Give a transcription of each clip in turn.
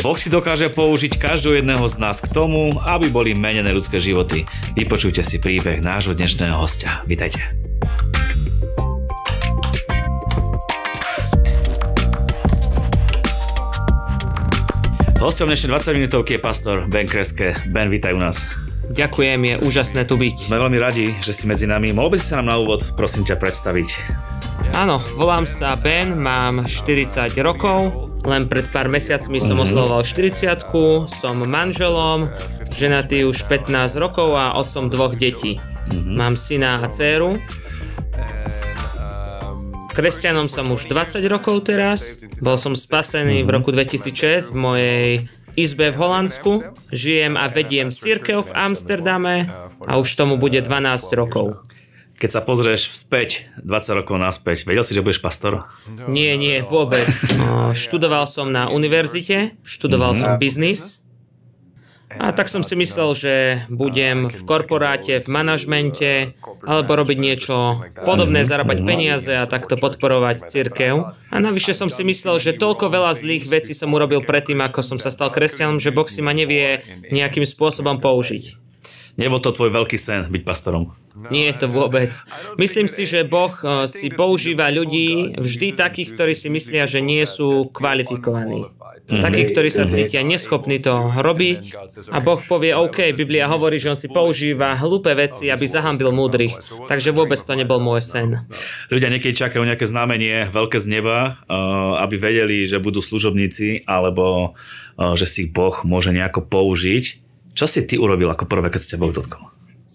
Boh si dokáže použiť každého jedného z nás k tomu, aby boli menené ľudské životy. Vypočujte si príbeh nášho dnešného hostia. Vítajte. Hosťom dnešnej 20 minútovky je pastor Ben Kreske. Ben, vítaj u nás. Ďakujem, je úžasné tu byť. Sme veľmi radi, že si medzi nami. Mohol by si sa nám na úvod, prosím ťa, predstaviť? Áno, volám sa Ben, mám 40 rokov, len pred pár mesiacmi som oslavoval 40-ku, som manželom, ženatý už 15 rokov a otcom 2 detí. Mám syna a dcéru. Kresťanom som už 20 rokov teraz, bol som spasený v roku 2006 v mojej izbe v Holandsku, žijem a vediem cirkev v Amsterdame a už tomu bude 12 rokov. Keď sa pozrieš späť, 20 rokov naspäť, vedel si, že budeš pastor? Nie, vôbec. Študoval som na univerzite, študoval som biznis. A tak som si myslel, že budem v korporáte, v manažmente, alebo robiť niečo podobné, zarábať peniaze a takto podporovať cirkev. A navyše som si myslel, že toľko veľa zlých vecí som urobil predtým, ako som sa stal kresťanom, že Boh si ma nevie nejakým spôsobom použiť. Nebol to tvoj veľký sen byť pastorom? Nie je to vôbec. Myslím si, že Boh si používa ľudí vždy takých, ktorí si myslia, že nie sú kvalifikovaní. Takí, ktorí sa cítia neschopní to robiť a Boh povie, OK, Biblia hovorí, že on si používa hlúpe veci, aby zahambil múdrych. Takže vôbec to nebol môj sen. Ľudia niekedy čakajú nejaké znamenie veľké z neba, aby vedeli, že budú služobníci alebo že si Boh môže nejako použiť. Čo si ty urobil ako prvé, keď si ťa Boh dotkol?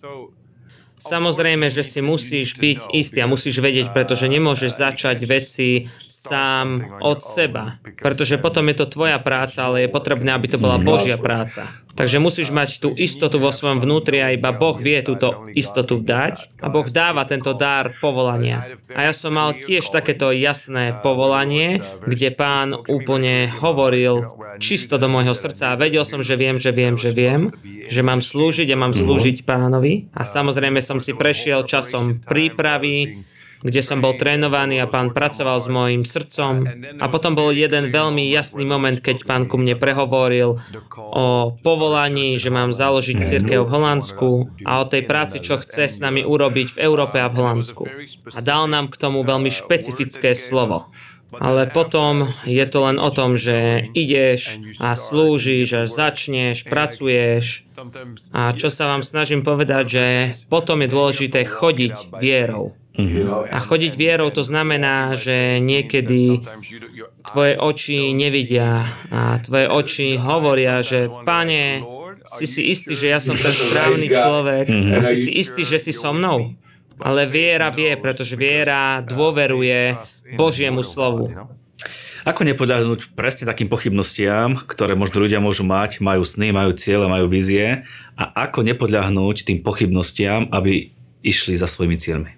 Samozrejme, že si musíš byť istý a musíš vedieť, pretože nemôžeš začať veci sám od seba. Pretože potom je to tvoja práca, ale je potrebné, aby to bola Božia práca. Takže musíš mať tú istotu vo svojom vnútri a iba Boh vie túto istotu dať. A Boh dáva tento dar povolania. A ja som mal tiež takéto jasné povolanie, kde Pán úplne hovoril čisto do môjho srdca a vedel som, že viem, že mám slúžiť a mám slúžiť Pánovi. A samozrejme som si prešiel časom prípravy, kde som bol trénovaný a Pán pracoval s mojím srdcom. A potom bol jeden veľmi jasný moment, keď Pán ku mne prehovoril o povolaní, že mám založiť cirkev v Holandsku a o tej práci, čo chce s nami urobiť v Európe a v Holandsku. A dal nám k tomu veľmi špecifické slovo. Ale potom je to len o tom, že ideš a slúžiš a začneš, pracuješ. A čo sa vám snažím povedať, že potom je dôležité chodiť vierou. A chodiť vierou to znamená, že niekedy tvoje oči nevidia a tvoje oči hovoria, že Pane, si istý, že ja som ten správny človek a si istý, že si so mnou. Ale viera vie, pretože viera dôveruje Božiemu slovu. Ako nepodľahnúť presne takým pochybnostiam, ktoré možno ľudia môžu mať, majú sny, majú ciele, majú vízie, a ako nepodľahnúť tým pochybnostiam, aby išli za svojimi cieľmi?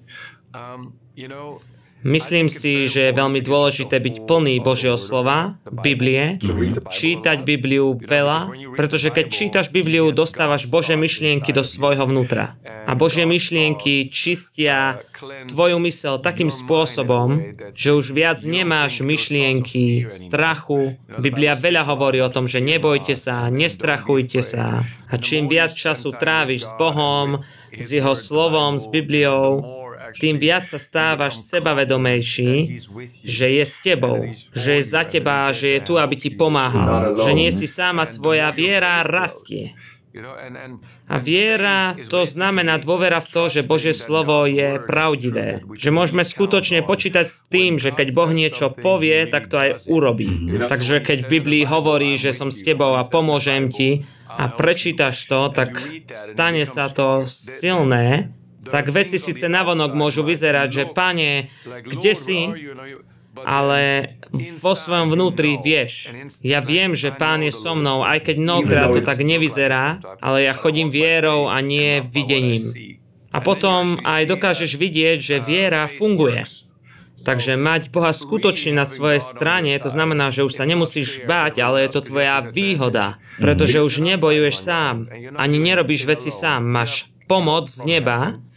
Myslím si, že je veľmi dôležité byť plný Božieho slova, Biblie, čítať Bibliu veľa, pretože keď čítaš Bibliu, dostávaš Božie myšlienky do svojho vnútra. A Božie myšlienky čistia tvoju myseľ takým spôsobom, že už viac nemáš myšlienky strachu. Biblia veľa hovorí o tom, že nebojte sa, nestrachujte sa. A čím viac času tráviš s Bohom, s Jeho slovom, s Bibliou, tým viac sa stávaš sebavedomejší, že je s tebou, že je za teba, že je tu, aby ti pomáhal, že nie si sám a tvoja viera rastie. A viera, to znamená dôvera v to, že Božie slovo je pravdivé. Že môžeme skutočne počítať s tým, že keď Boh niečo povie, tak to aj urobí. Takže keď v Biblii hovorí, že som s tebou a pomôžem ti a prečítaš to, tak stane sa to silné. Tak veci síce navonok môžu vyzerať, že Pane, kde si? Ale vo svojom vnútri vieš. Ja viem, že Pán je so mnou, aj keď mnohokrát to tak nevyzerá, ale ja chodím vierou a nie videním. A potom aj dokážeš vidieť, že viera funguje. Takže mať Boha skutočne na svojej strane, to znamená, že už sa nemusíš báť, ale je to tvoja výhoda. Pretože už nebojuješ sám, ani nerobíš veci sám. Máš pomoc z neba,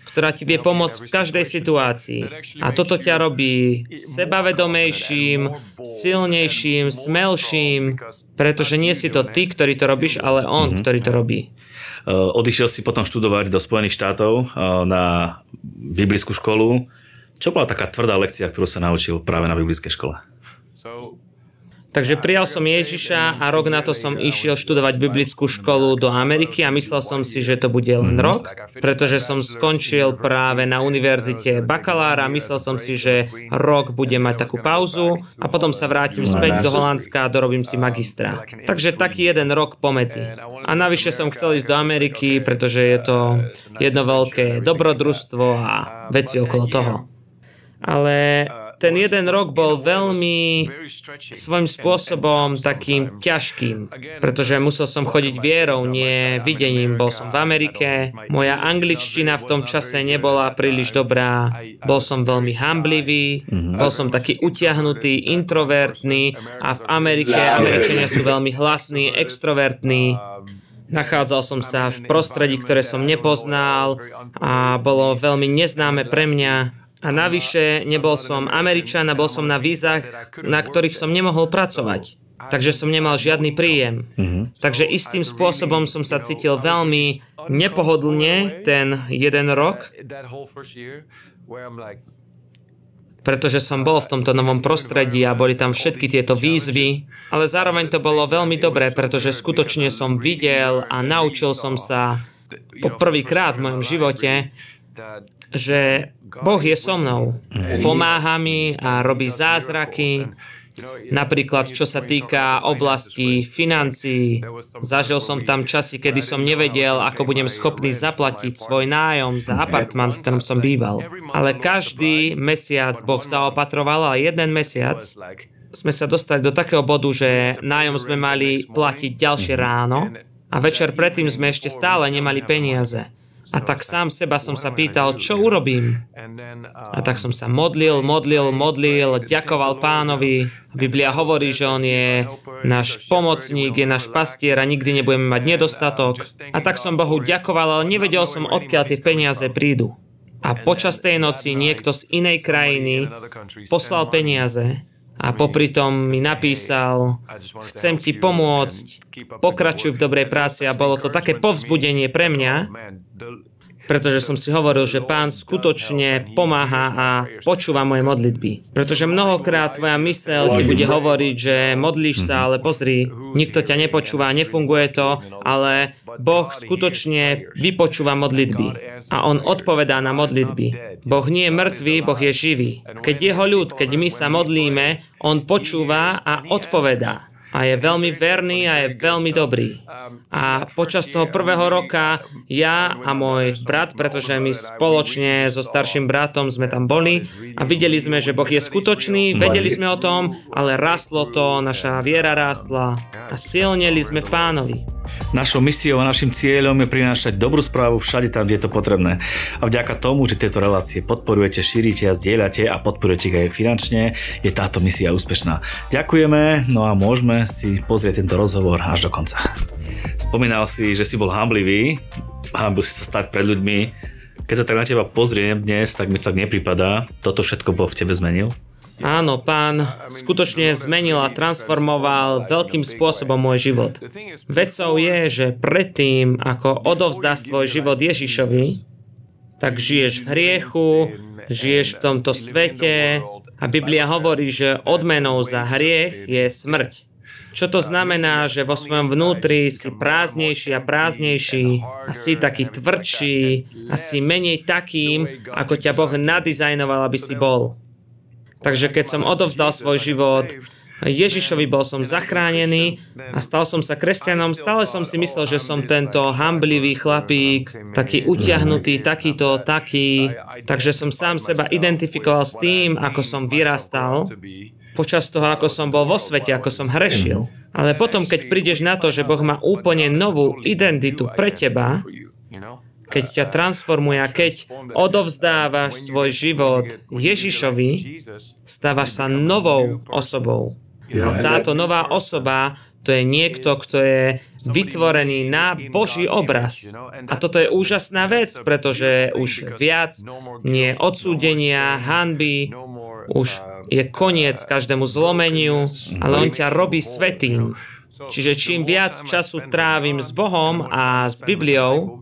ktorá ti vie pomôcť v každej situácii. A toto ťa robí sebavedomejším, silnejším, smelším, pretože nie si to ty, ktorý to robíš, ale on, ktorý to robí. Odišiel si potom študovať do Spojených štátov na biblickú školu. Čo bola taká tvrdá lekcia, ktorú sa naučil práve na biblickej škole? Takže prijal som Ježiša a rok na to som išiel študovať biblickú školu do Ameriky a myslel som si, že to bude len rok, pretože som skončil práve na univerzite bakalára, myslel som si, že rok bude mať takú pauzu a potom sa vrátim späť do Holandska a dorobím si magistra. Takže taký jeden rok pomedzi. A navyše som chcel ísť do Ameriky, pretože je to jedno veľké dobrodružstvo a veci okolo toho. Ale ten jeden rok bol veľmi svojím spôsobom takým ťažkým, pretože musel som chodiť vierou, nie videním. Bol som v Amerike, moja angličtina v tom čase nebola príliš dobrá, bol som veľmi hamblivý, bol som taký utiahnutý, introvertný a v Amerike Američania sú veľmi hlasní, extrovertní. Nachádzal som sa v prostredí, ktoré som nepoznal a bolo veľmi neznáme pre mňa. A navyše nebol som Američan a bol som na vízach, na ktorých som nemohol pracovať. Takže som nemal žiadny príjem. Takže istým spôsobom som sa cítil veľmi nepohodlne ten jeden rok, pretože som bol v tomto novom prostredí a boli tam všetky tieto výzvy, ale zároveň to bolo veľmi dobré, pretože skutočne som videl a naučil som sa po prvýkrát v mojom živote, že Boh je so mnou, pomáha mi a robí zázraky, napríklad čo sa týka oblasti financií. Zažil som tam časy, kedy som nevedel, ako budem schopný zaplatiť svoj nájom za apartman, v ktorom som býval. Ale každý mesiac Boh zaopatroval a jeden mesiac sme sa dostali do takého bodu, že nájom sme mali platiť ďalšie ráno a večer predtým sme ešte stále nemali peniaze. A tak sám seba som sa pýtal, čo urobím. A tak som sa modlil, ďakoval Pánovi. Biblia hovorí, že on je náš pomocník, je náš pastier a nikdy nebudeme mať nedostatok. A tak som Bohu ďakoval, ale nevedel som, odkiaľ tie peniaze prídu. A počas tej noci niekto z inej krajiny poslal peniaze a popri tom mi napísal, chcem ti pomôcť, pokračuj v dobrej práci a bolo to také povzbudenie pre mňa, pretože som si hovoril, že Pán skutočne pomáha a počúva moje modlitby. Pretože mnohokrát tvoja myseľ ti bude hovoriť, že modlíš sa, ale pozri, nikto ťa nepočúva, nefunguje to, ale Boh skutočne vypočúva modlitby a on odpovedá na modlitby. Boh nie je mŕtvý, Boh je živý. Keď jeho ľud, keď my sa modlíme, on počúva a odpovedá. A je veľmi verný a je veľmi dobrý. A počas toho prvého roka ja a môj brat, pretože my spoločne so starším bratom sme tam boli a videli sme, že Boh je skutočný, vedeli sme o tom, ale rastlo to, naša viera rástla a silneli sme v Pánovi. Našou misiou a našim cieľom je prinášať dobrú správu všade tam, kde je to potrebné. A vďaka tomu, že tieto relácie podporujete, šírite a zdieľate a podporujete ich aj finančne, je táto misia úspešná. Ďakujeme, no a môžeme si pozrieť tento rozhovor až do konca. Spomínal si, že si bol hanblivý, hanbil si sa stať pred ľuďmi. Keď sa tak na teba pozriem dnes, tak mi to tak nepripadá. Toto všetko Boh v tebe zmenil? Áno, Pán skutočne zmenil a transformoval veľkým spôsobom môj život. Vecou je, že predtým, ako odovzdáš svoj život Ježišovi, tak žiješ v hriechu, žiješ v tomto svete a Biblia hovorí, že odmenou za hriech je smrť. Čo to znamená, že vo svojom vnútri si prázdnejší a prázdnejší a si taký tvrdší a si menej takým, ako ťa Boh nadizajnoval, aby si bol. Takže keď som odovzdal svoj život Ježišovi, bol som zachránený a stal som sa kresťanom, stále som si myslel, že som tento hamblivý chlapík, taký utiahnutý, takýto, taký. Takže som sám seba identifikoval s tým, ako som vyrastal, počas toho, ako som bol vo svete, ako som hrešil. Ale potom, keď prídeš na to, že Boh má úplne novú identitu pre teba, keď ťa transformuje a keď odovzdávaš svoj život Ježišovi, stávaš sa novou osobou. A táto nová osoba, to to je niekto, kto je vytvorený na Boží obraz. A toto je úžasná vec, pretože už viac nie odsúdenia, hanby, už je koniec každému zlomeniu, ale on ťa robí svätým. Čiže čím viac času trávim s Bohom a s Bibliou,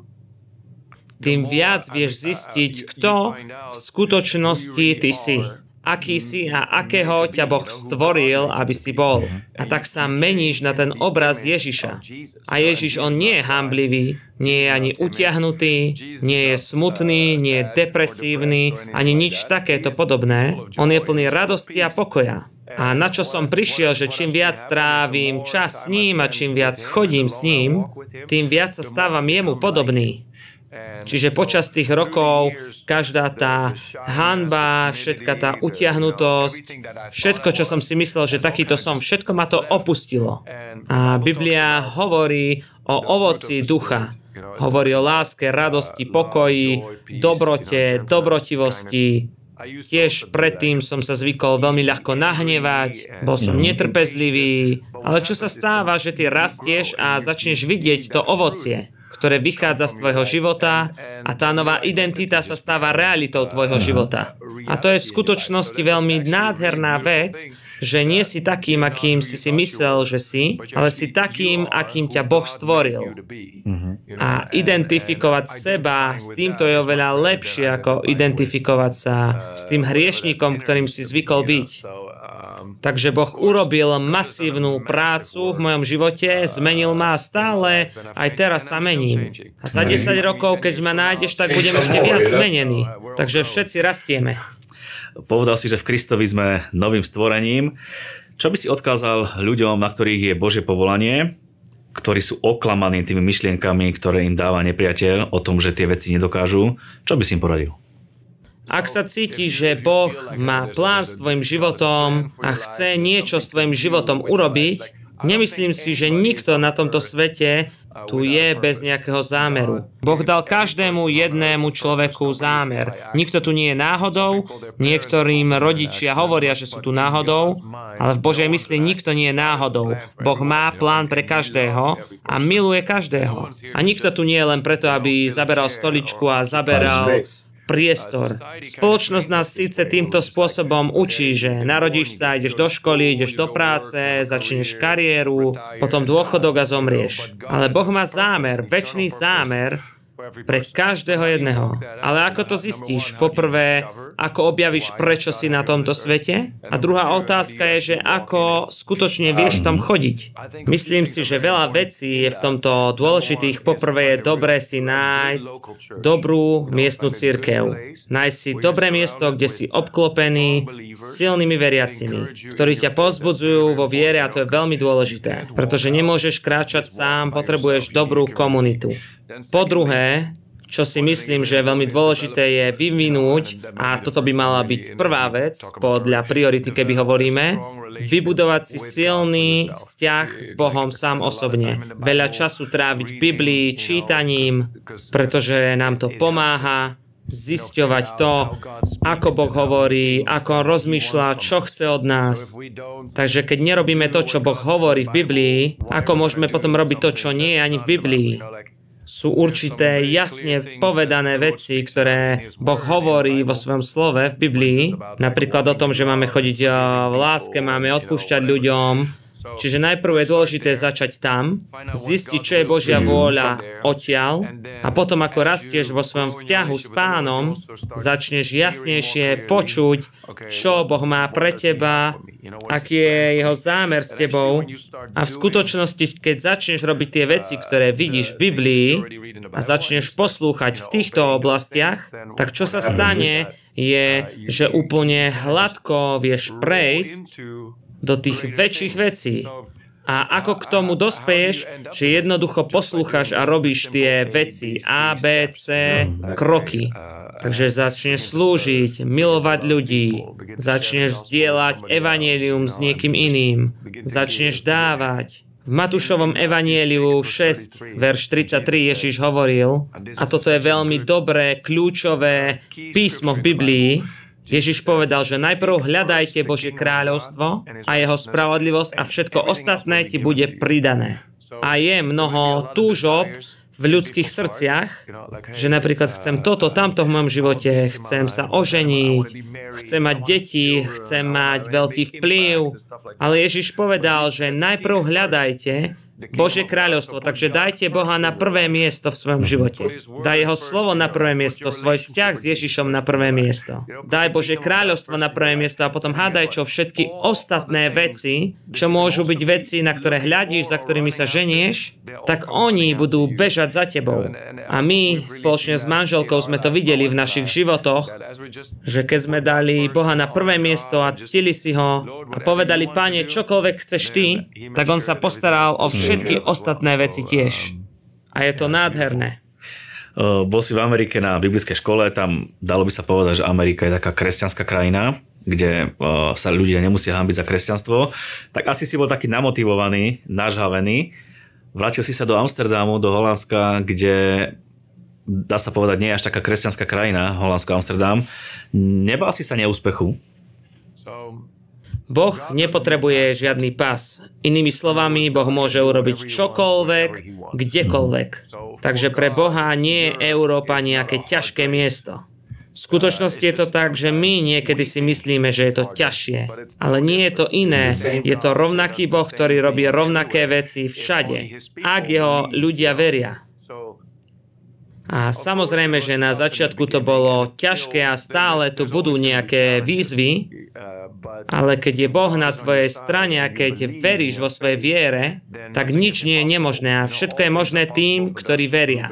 tým viac vieš zistiť, kto v skutočnosti ty si. Aký si a akého ťa Boh stvoril, aby si bol. A tak sa meníš na ten obraz Ježiša. A Ježiš, on nie je hanblivý, nie je ani utiahnutý, nie je smutný, nie je depresívny, ani nič takéto podobné. On je plný radosti a pokoja. A na čo som prišiel, že čím viac trávim čas s ním a čím viac chodím s ním, tým viac sa stávam jemu podobný. Čiže počas tých rokov každá tá hanba, všetka tá utiahnutosť, všetko, čo som si myslel, že takýto som, všetko ma to opustilo. A Biblia hovorí o ovoci ducha. Hovorí o láske, radosti, pokoji, dobrote, dobrotivosti. Tiež predtým som sa zvykol veľmi ľahko nahnevať, bol som netrpezlivý, ale čo sa stáva, že ty rastieš a začneš vidieť to ovocie, ktoré vychádza z tvojho života a tá nová identita sa stáva realitou tvojho života. A to je v skutočnosti veľmi nádherná vec, že nie si takým, akým si myslel, že si, ale si takým, akým ťa Boh stvoril. A identifikovať seba s týmto je oveľa lepšie, ako identifikovať sa s tým hriešnikom, ktorým si zvykol byť. Takže Boh urobil masívnu prácu v mojom živote, zmenil ma a stále, aj teraz sa mením. A za 10 rokov, keď ma nájdeš, tak budem ešte viac zmenený. Takže všetci rastieme. Povedal si, že v Kristovi sme novým stvorením. Čo by si odkázal ľuďom, na ktorých je Božie povolanie, ktorí sú oklamaní tými myšlienkami, ktoré im dáva nepriateľ o tom, že tie veci nedokážu? Čo by si im poradil? Ak sa cítiš, že Boh má plán s tvojim životom a chce niečo s tvojim životom urobiť, nemyslím si, že nikto na tomto svete tu je bez nejakého zámeru. Boh dal každému jednému človeku zámer. Nikto tu nie je náhodou, niektorým rodičia hovoria, že sú tu náhodou, ale v Božej mysli nikto nie je náhodou. Boh má plán pre každého a miluje každého. A nikto tu nie je len preto, aby zaberal stoličku a zaberal priestor. Spoločnosť nás síce týmto spôsobom učí, že narodíš sa, ideš do školy, ideš do práce, začneš kariéru, potom dôchodok a zomrieš. Ale Boh má zámer, večný zámer pre každého jedného. Ale ako to zistíš? Poprvé, ako objavíš, prečo si na tomto svete? A druhá otázka je, že ako skutočne vieš tam chodiť. Myslím si, že veľa vecí je v tomto dôležitých. Poprvé je dobré si nájsť dobrú miestnu cirkev. Nájsť si dobré miesto, kde si obklopený silnými veriacimi, ktorí ťa povzbudzujú vo viere, a to je veľmi dôležité. Pretože nemôžeš kráčať sám, potrebuješ dobrú komunitu. Po druhé, čo si myslím, že je veľmi dôležité, je vyvinúť, a toto by mala byť prvá vec, podľa priority, keby hovoríme, vybudovať si silný vzťah s Bohom sám osobne. Veľa času tráviť v Biblii, čítaním, pretože nám to pomáha zisťovať to, ako Boh hovorí, ako on rozmýšľa, čo chce od nás. Takže keď nerobíme to, čo Boh hovorí v Biblii, ako môžeme potom robiť to, čo nie je ani v Biblii? Sú určité jasne povedané veci, ktoré Boh hovorí vo svojom slove v Biblii. Napríklad o tom, že máme chodiť v láske, máme odpúšťať ľuďom. Čiže najprv je dôležité začať tam, zistiť, čo je Božia vôľa odtiaľ, a potom, ako rastieš vo svojom vzťahu s Pánom, začneš jasnejšie počuť, čo Boh má pre teba, aký je jeho zámer s tebou. A v skutočnosti, keď začneš robiť tie veci, ktoré vidíš v Biblii, a začneš poslúchať v týchto oblastiach, tak čo sa stane, je, že úplne hladko vieš prejsť do tých väčších vecí. A ako k tomu dospeješ, že jednoducho poslúchaš a robíš tie veci A, B, C, kroky. Takže začneš slúžiť, milovať ľudí, začneš zdieľať evanjelium s niekým iným, začneš dávať. V Matúšovom evanjeliu 6, verš 33 Ježiš hovoril, a toto je veľmi dobré, kľúčové písmo v Biblii, Ježiš povedal, že najprv hľadajte Božie kráľovstvo a jeho spravodlivosť a všetko ostatné ti bude pridané. A je mnoho túžob v ľudských srdciach, že napríklad chcem toto, tamto v mojom živote, chcem sa oženiť, chcem mať deti, chcem mať veľký vplyv, ale Ježiš povedal, že najprv hľadajte Božie kráľovstvo, takže dajte Boha na prvé miesto v svojom živote. Daj jeho slovo na prvé miesto, svoj vzťah s Ježišom na prvé miesto. Daj Božie kráľovstvo na prvé miesto a potom hádaj, čo všetky ostatné veci, čo môžu byť veci, na ktoré hľadíš, za ktorými sa ženieš, tak oni budú bežať za tebou. A my spoločne s manželkou sme to videli v našich životoch, že keď sme dali Boha na prvé miesto a ctili si ho a povedali, Pane, čokoľvek chceš ty, tak on sa postaral o všetky ostatné veci tiež. A je to nádherné. Bol si v Amerike na biblickej škole, tam dalo by sa povedať, že Amerika je taká kresťanská krajina, kde sa ľudia nemusia hanbiť za kresťanstvo. Tak asi si bol taký namotivovaný, nažhavený. Vrátil si sa do Amsterdamu, do Holandska, kde dá sa povedať, nie je až taká kresťanská krajina, Holandsko, Amsterdam. Nebál si sa neúspechu? Boh nepotrebuje žiadny pas. Inými slovami, Boh môže urobiť čokoľvek, kdekoľvek. Takže pre Boha nie je Európa nejaké ťažké miesto. V skutočnosti je to tak, že my niekedy si myslíme, že je to ťažšie. Ale nie je to iné. Je to rovnaký Boh, ktorý robí rovnaké veci všade. Ak jeho ľudia veria. A samozrejme, že na začiatku to bolo ťažké a stále tu budú nejaké výzvy, ale keď je Boh na tvojej strane a keď veríš vo svojej viere, tak nič nie je nemožné a všetko je možné tým, ktorí veria.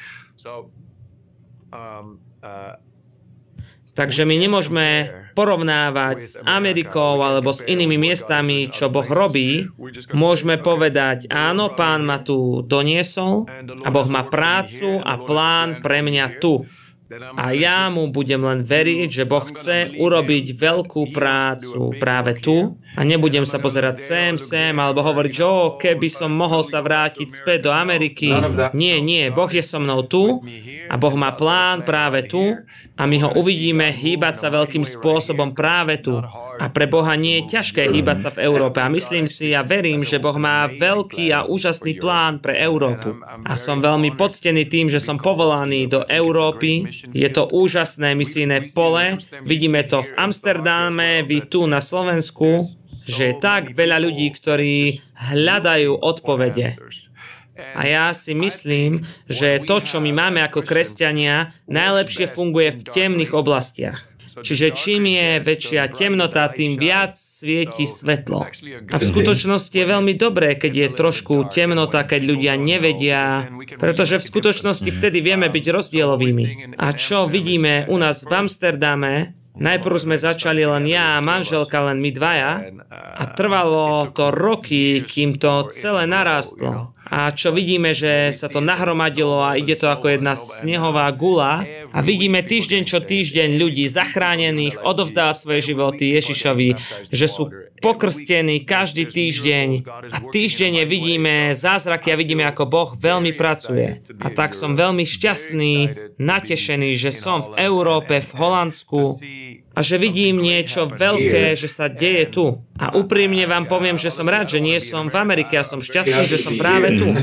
Takže my nemôžeme porovnávať s Amerikou alebo s inými miestami, čo Boh robí. Môžeme povedať, áno, Pán ma tu doniesol a Boh má prácu a plán pre mňa tu. A ja mu budem len veriť, že Boh chce urobiť veľkú prácu práve tu a nebudem sa pozerať sem alebo hovoriť, že keby som mohol sa vrátiť späť do Ameriky. Nie, Boh je so mnou tu a Boh má plán práve tu a my ho uvidíme hýbať sa veľkým spôsobom práve tu. A pre Boha nie je ťažké hýbať sa v Európe. A myslím si a verím, že Boh má veľký a úžasný plán pre Európu. A som veľmi poctený tým, že som povolaný do Európy. Je to úžasné misijné pole. Vidíme to v Amsterdame, vy tu na Slovensku, že je tak veľa ľudí, ktorí hľadajú odpovede. A ja si myslím, že to, čo my máme ako kresťania, najlepšie funguje v temných oblastiach. Čiže čím je väčšia temnota, tým viac svieti svetlo. A v skutočnosti je veľmi dobré, keď je trošku temnota, keď ľudia nevedia, pretože v skutočnosti vtedy vieme byť rozdielovými. A čo vidíme u nás v Amsterdame, najprv sme začali len ja a manželka, len my dvaja, a trvalo to roky, kým to celé narástlo. A čo vidíme, že sa to nahromadilo a ide to ako jedna snehová gula a vidíme týždeň čo týždeň ľudí zachránených, odovzdávať svoje životy Ježišovi, že sú pokrstení každý týždeň a týždenne vidíme zázraky a vidíme, ako Boh veľmi pracuje. A tak som veľmi šťastný, natešený, že som v Európe, v Holandsku a že vidím niečo veľké, že sa deje tu. A úprimne vám poviem, že som rád, že nie som v Amerike a som šťastný, že som práve tu.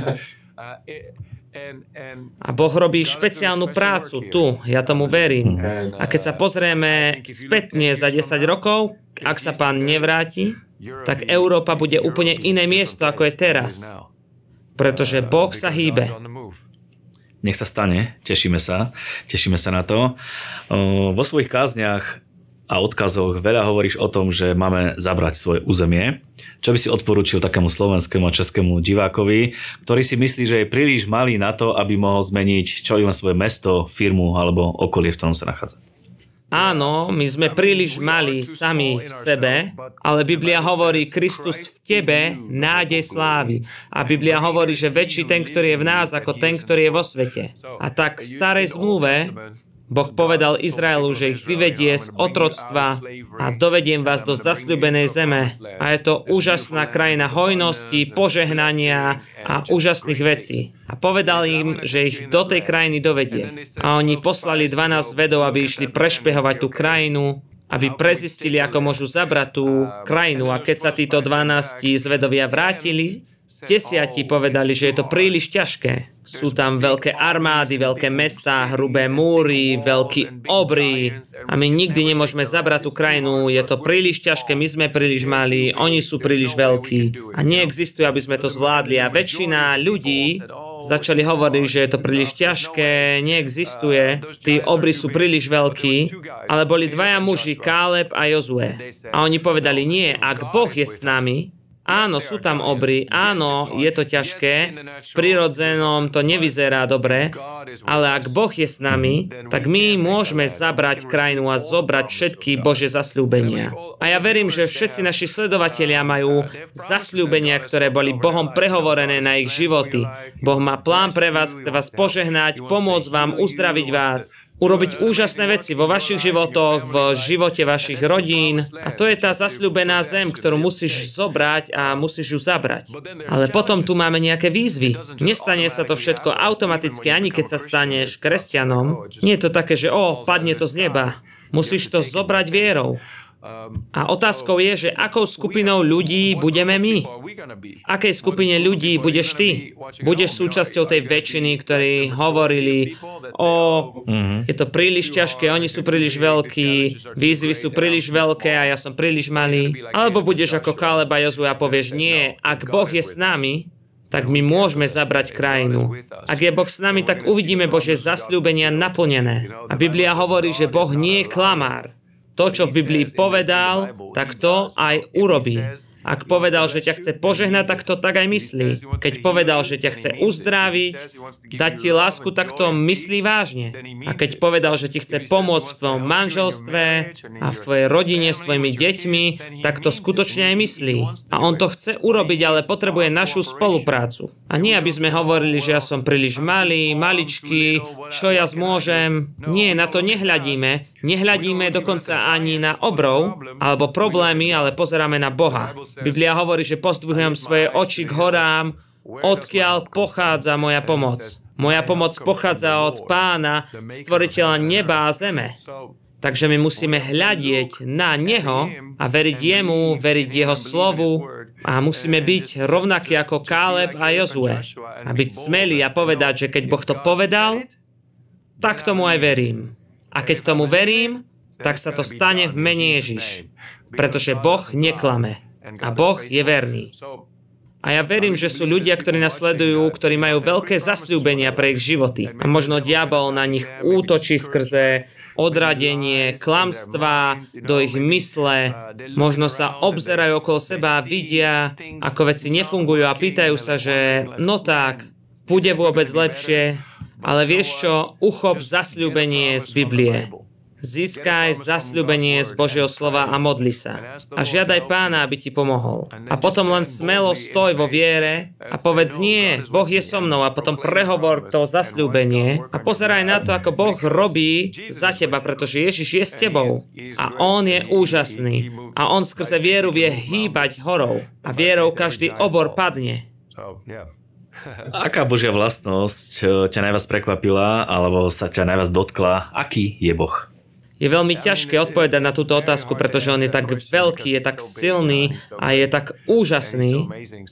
A Boh robí špeciálnu prácu tu, ja tomu verím. A keď sa pozrieme spätne za 10 rokov, ak sa Pán nevráti, tak Európa bude úplne iné miesto, ako je teraz. Pretože Boh sa hýbe. Nech sa stane, tešíme sa na to. Vo svojich kázniach a odkazoch veľa hovoríš o tom, že máme zabrať svoje územie. Čo by si odporúčil takému slovenskému a českému divákovi, ktorý si myslí, že je príliš malý na to, aby mohol zmeniť čo len svoje mesto, firmu alebo okolie, v ktorom sa nachádza? Áno, my sme príliš malí sami v sebe, ale Biblia hovorí, Kristus v tebe, nádej slávy. A Biblia hovorí, že väčší ten, ktorý je v nás, ako ten, ktorý je vo svete. A tak v starej zmluve Boh povedal Izraelu, že ich vyvedie z otroctva a dovediem vás do zasľúbenej zeme. A je to úžasná krajina hojnosti, požehnania a úžasných vecí. A povedal im, že ich do tej krajiny dovedie. A oni poslali 12 vedov, aby išli prešpehovať tú krajinu aby prezistili, ako môžu zabrať tú krajinu. A keď sa títo 12 zvedovia vrátili, 10 povedali, že je to príliš ťažké. Sú tam veľké armády, veľké mestá, hrubé múry, veľký obry a my nikdy nemôžeme zabrať tú krajinu. Je to príliš ťažké, my sme príliš malí, oni sú príliš veľkí a neexistuje, aby sme to zvládli. A väčšina ľudí začali hovoriť, že je to príliš ťažké, neexistuje, tí obry sú príliš veľkí, ale boli dvaja muži, Káleb a Jozue. A oni povedali, nie, ak Boh je s nami, áno, sú tam obry, áno, je to ťažké, v prirodzenom to nevyzerá dobre, ale ak Boh je s nami, tak my môžeme zabrať krajinu a zobrať všetky Božie zasľúbenia. A ja verím, že všetci naši sledovatelia majú zasľúbenia, ktoré boli Bohom prehovorené na ich životy. Boh má plán pre vás, chce vás požehnať, pomôcť vám, uzdraviť vás, urobiť úžasné veci vo vašich životoch, v živote vašich rodín. A to je tá zasľúbená zem, ktorú musíš zobrať a musíš ju zabrať. Ale potom tu máme nejaké výzvy. Nestane sa to všetko automaticky, ani keď sa staneš kresťanom. Nie je to také, že padne to z neba. Musíš to zobrať vierou. A otázkou je, že akou skupinou ľudí budeme my? V akej skupine ľudí budeš ty? Budeš súčasťou tej väčšiny, ktorí hovorili, je to príliš ťažké, oni sú príliš veľkí, výzvy sú príliš veľké a ja som príliš malý. Alebo budeš ako Káleb a Jozue a povieš, nie, ak Boh je s nami, tak my môžeme zabrať krajinu. Ak je Boh s nami, tak uvidíme Božie zasľúbenia naplnené. A Biblia hovorí, že Boh nie je klamár. To, čo v Biblii povedal, tak to aj urobí. Ak povedal, že ťa chce požehnať, tak to tak aj myslí. Keď povedal, že ťa chce uzdraviť, dať ti lásku, tak to myslí vážne. A keď povedal, že ti chce pomôcť v tvojom manželstve a v tvojej rodine s tvojimi deťmi, tak to skutočne aj myslí. A on to chce urobiť, ale potrebuje našu spoluprácu. A nie, aby sme hovorili, že ja som príliš malý, maličký, čo ja zmôžem. Nie, na to nehľadíme. Nehľadíme dokonca ani na obrov alebo problémy, ale pozeráme na Boha. Biblia hovorí, že pozdvihujem svoje oči k horám, odkiaľ pochádza moja pomoc. Moja pomoc pochádza od Pána, stvoriteľa neba a zeme. Takže my musíme hľadieť na Neho a veriť Jemu, veriť Jeho slovu a musíme byť rovnakí ako Káleb a Jozue. A byť smelí a povedať, že keď Boh to povedal, tak tomu aj verím. A keď tomu verím, tak sa to stane v mene Ježiš. Pretože Boh neklame. A Boh je verný. A ja verím, že sú ľudia, ktorí nás sledujú, ktorí majú veľké zasľúbenia pre ich životy. A možno diabol na nich útočí skrze odradenie, klamstvá do ich mysle. Možno sa obzerajú okolo seba a vidia, ako veci nefungujú a pýtajú sa, že no tak, bude vôbec lepšie, ale vieš čo, uchop zasľúbenie z Biblie. Získaj zasľúbenie z Božieho slova a modli sa. A žiadaj Pána, aby ti pomohol. A potom len smelo stoj vo viere a povedz nie, Boh je so mnou a potom prehovor to zasľúbenie a pozeraj na to, ako Boh robí za teba, pretože Ježiš je s tebou. A On je úžasný. A On skrze vieru vie hýbať horou. A vierou každý obor padne. Aká Božia vlastnosť ťa najviac prekvapila alebo sa ťa najviac dotkla? Aký je Boh? Je veľmi ťažké odpovedať na túto otázku, pretože on je tak veľký, je tak silný a je tak úžasný.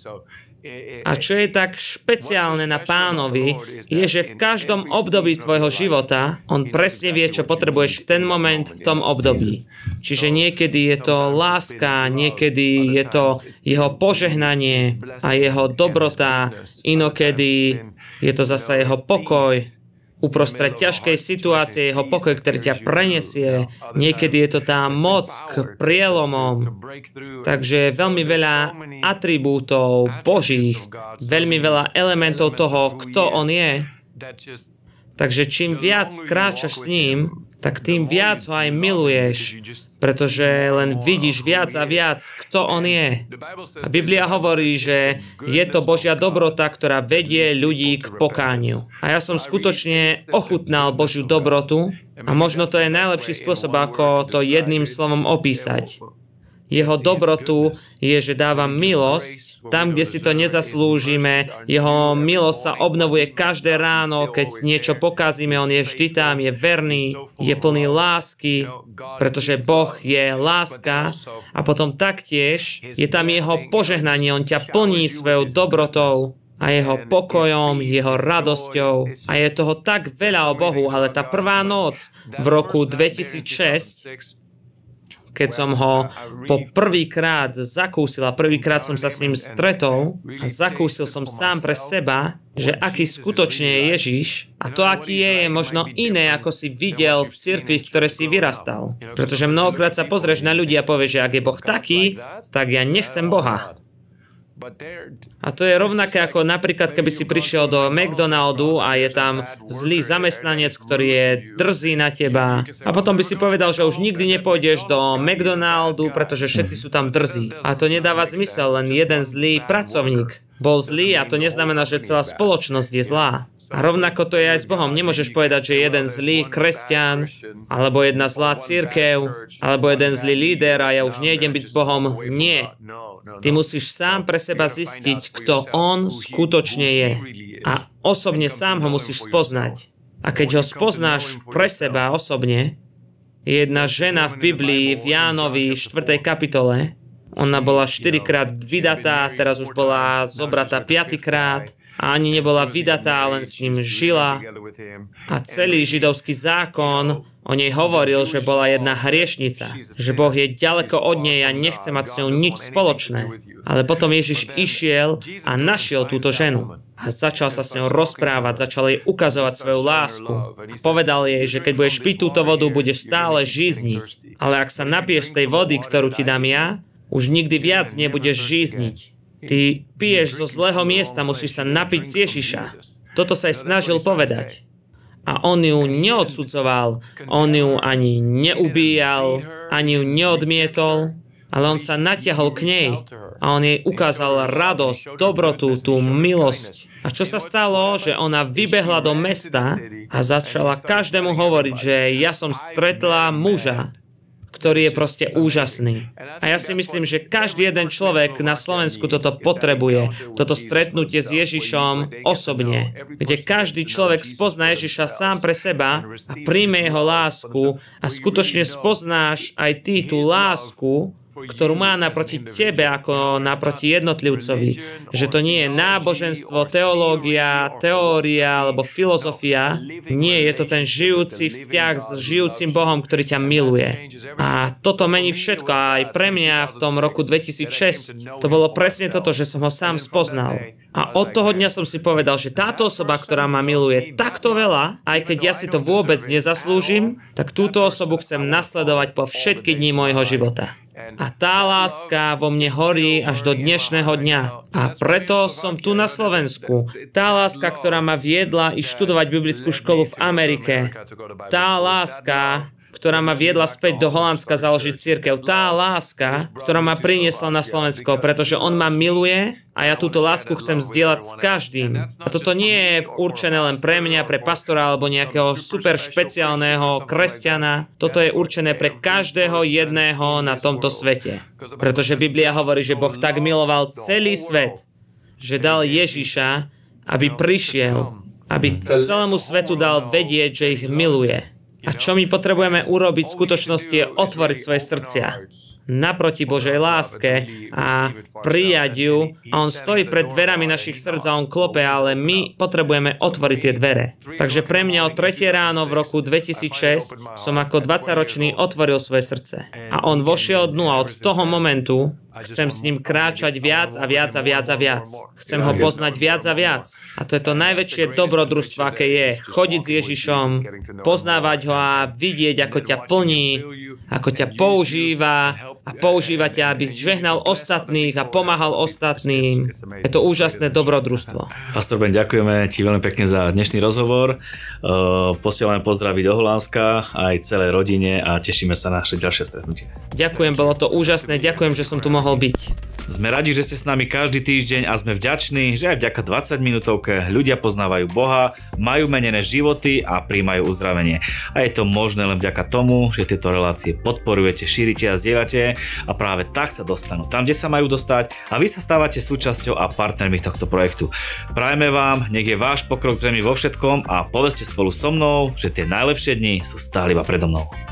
A čo je tak špeciálne na Pánovi, je, že v každom období tvojho života on presne vie, čo potrebuješ v ten moment, v tom období. Čiže niekedy je to láska, niekedy je to jeho požehnanie a jeho dobrota, inokedy je to zasa jeho pokoj. Uprostred ťažkej situácie jeho pokoj, ktorý ťa prenesie. Niekedy je to tá moc k prielomom. Takže je veľmi veľa atribútov Božích, veľmi veľa elementov toho, kto on je. Takže čím viac kráčaš s ním, tak tým viac ho aj miluješ, pretože len vidíš viac a viac, kto on je. A Biblia hovorí, že je to Božia dobrota, ktorá vedie ľudí k pokániu. A ja som skutočne ochutnal Božiu dobrotu a možno to je najlepší spôsob, ako to jedným slovom opísať. Jeho dobrotu je, že dáva milosť tam, kde si to nezaslúžime. Jeho milosť sa obnovuje každé ráno, keď niečo pokazíme, on je vždy tam, je verný, je plný lásky, pretože Boh je láska. A potom taktiež je tam jeho požehnanie, on ťa plní svojou dobrotou a jeho pokojom, jeho radosťou. A je toho tak veľa o Bohu, ale tá prvá noc v roku 2006, keď som ho po prvýkrát zakúsil a prvýkrát som sa s ním stretol a zakúsil som sám pre seba, že aký skutočne je Ježiš a to, aký je možno iné, ako si videl v cirkvi, v ktorej si vyrastal. Pretože mnohokrát sa pozrieš na ľudí a povieš, že ak je Boh taký, tak ja nechcem Boha. A to je rovnaké ako napríklad, keby si prišiel do McDonaldu a je tam zlý zamestnanec, ktorý je drzý na teba. A potom by si povedal, že už nikdy nepôjdeš do McDonaldu, pretože všetci sú tam drzí. A to nedáva zmysel, len jeden zlý pracovník bol zlý a to neznamená, že celá spoločnosť je zlá. A rovnako to je aj s Bohom. Nemôžeš povedať, že jeden zlý kresťan, alebo jedna zlá cirkev, alebo jeden zlý líder a ja už nejdem byť s Bohom. Nie. Ty musíš sám pre seba zistiť, kto on skutočne je. A osobne sám ho musíš spoznať. A keď ho spoznáš pre seba osobne, je jedna žena v Biblii, v Jánovi 4. kapitole. Ona bola 4-krát vydatá, teraz už bola zobratá 5-krát. A ani nebola vydatá, len s ním žila. A celý židovský zákon o nej hovoril, že bola jedna hriešnica. Že Boh je ďaleko od nej a nechce mať s ňou nič spoločné. Ale potom Ježiš išiel a našiel túto ženu. A začal sa s ňou rozprávať, začal jej ukazovať svoju lásku. A povedal jej, že keď budeš piť túto vodu, budeš stále žízniť. Ale ak sa napiješ z tej vody, ktorú ti dám ja, už nikdy viac nebudeš žízniť. Ty piješ zo zlého miesta, musíš sa napiť z Ježiša. Toto sa aj snažil povedať. A on ju neodsudzoval, on ju ani neubíjal, ani ju neodmietol, ale on sa natiahol k nej a on jej ukázal radosť, dobrotu, tú milosť. A čo sa stalo, že ona vybehla do mesta a začala každému hovoriť, že ja som stretla muža, ktorý je proste úžasný. A ja si myslím, že každý jeden človek na Slovensku toto potrebuje. Toto stretnutie s Ježišom osobne. Kde každý človek spozná Ježiša sám pre seba a príjme jeho lásku a skutočne spoznáš aj ty tú lásku, ktorú má naproti tebe ako naproti jednotlivcovi. Že to nie je náboženstvo, teológia, teória alebo filozofia. Nie, je to ten žijúci vzťah s žijúcim Bohom, ktorý ťa miluje. A toto mení všetko. A aj pre mňa v tom roku 2006 to bolo presne toto, že som ho sám spoznal. A od toho dňa som si povedal, že táto osoba, ktorá ma miluje takto veľa, aj keď ja si to vôbec nezaslúžim, tak túto osobu chcem nasledovať po všetky dni môjho života. A tá láska vo mne horí až do dnešného dňa. A preto som tu na Slovensku. Tá láska, ktorá ma viedla i študovať biblickú školu v Amerike. Tá láska, ktorá ma viedla späť do Holandska založiť cirkev. Tá láska, ktorá ma priniesla na Slovensko, pretože on ma miluje a ja túto lásku chcem zdieľať s každým. A toto nie je určené len pre mňa, pre pastora alebo nejakého super špeciálneho kresťana. Toto je určené pre každého jedného na tomto svete. Pretože Biblia hovorí, že Boh tak miloval celý svet, že dal Ježiša, aby prišiel, aby celému svetu dal vedieť, že ich miluje. A čo my potrebujeme urobiť v skutočnosti je otvoriť svoje srdcia naproti Božej láske a prijať ju. A on stojí pred dverami našich srdc a on klope, ale my potrebujeme otvoriť tie dvere. Takže pre mňa o 3 ráno v roku 2006 som ako 20-ročný otvoril svoje srdce. A on vošiel dnu a od toho momentu chcem s ním kráčať viac a viac a viac a viac. Chcem ho poznať viac a viac. A to je to najväčšie dobrodružstvo, aké je. Chodiť s Ježišom, poznávať ho a vidieť, ako ťa plní, ako ťa používa a používa ťa, aby žehnal ostatných a pomáhal ostatným. Je to úžasné dobrodružstvo. Pastor Ben, ďakujeme ti veľmi pekne za dnešný rozhovor. Posielame pozdraví do Holandska aj celej rodine a tešíme sa na naše ďalšie stretnutie. Ďakujem, bolo to úžasné. Ďakujem, že som tu mohol byť. Sme radi, že ste s nami každý týždeň a sme vďační, že aj vďaka 20 minútovke ľudia poznávajú Boha, majú menené životy a príjmajú uzdravenie. A je to možné len vďaka tomu, že tieto relácie podporujete, šírite a zdieľate a práve tak sa dostanú tam, kde sa majú dostať a vy sa stávate súčasťou a partnermi tohto projektu. Prajeme vám, nech je váš pokrok zrejmý vo všetkom a povedzte spolu so mnou, že tie najlepšie dni sú stále iba predo mnou.